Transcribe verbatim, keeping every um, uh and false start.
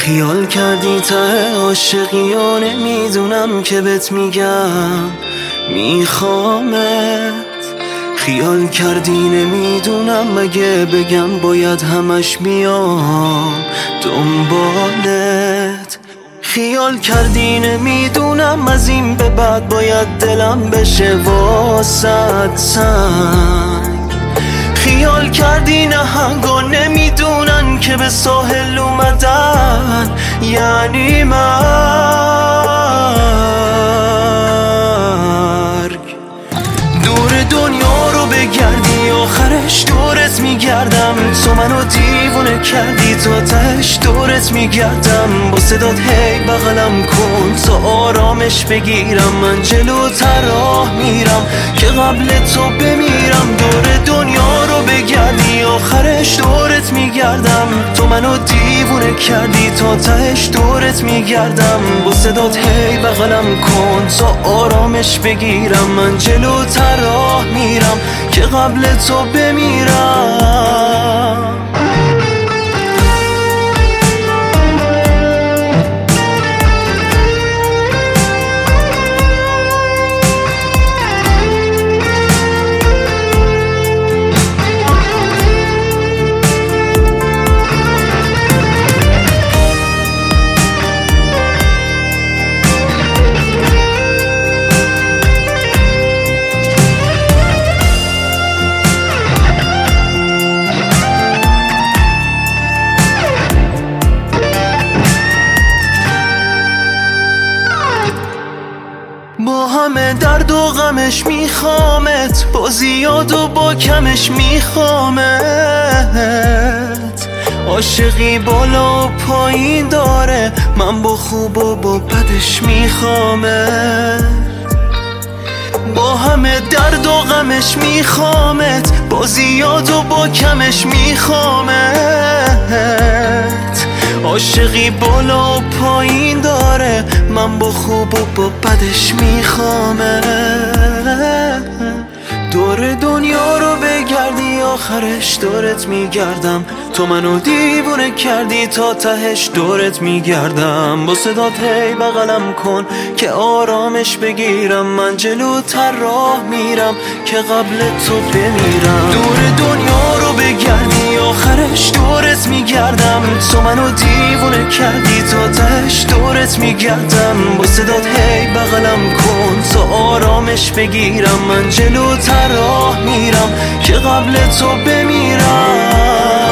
خیال کردی ته عاشقی و نمیدونم که بهت میگم میخوامت. خیال کردی نمیدونم مگه بگم باید همش بیام دنبالت. خیال کردی نمیدونم از این به بعد باید دلم بشه واسد سنگ. خیال کردی نهنگا نمیدونن که به ساحل اومدن یعنی مرگ. دور دنیا رو بگردی آخرش دورت میگردم. تو منو دیوونه کردی تا تهش دورت میگردم. با صدات هی بغلم کن تا آرامش بگیرم. من جلوتر راه میرم که قبل تو بمیرم. دور دنیا رو بگردی آخرش دورت میگردم. تو منو دیوونه کردی تا تهش دورت میگردم. با صدات هی بغلم کن تا آرامش بگیرم. من جلوتر راه میرم که قبل تو بمیرم. با همه درد و غمش میخوامت. با زیاد و با کمش میخوامت. عاشقی بالا و پایین داره. من با خوب و با بدش میخوامت. با همه درد و غمش میخوامت. با زیاد و با کمش میخوامت. عاشقی بالا و پایین داره. من با خوب و با بدش میخوامت. دور دنیا رو بگردی آخرش دورت میگردم. تو منو دیوونه کردی تا تهش دورت میگردم. با صدات هی بغلم کن که آرامش بگیرم. من جلوتر راه میرم که قبل تو بمیرم. دور دنیا رو بگردی آخرش دورت میگردم. تو منو دیوونه کردی تا تهش دورت میگردم. با صدات هی بغلم کن تا آرامش بگیرم. من جلوتر راه میرم که قبل تو بمیرم.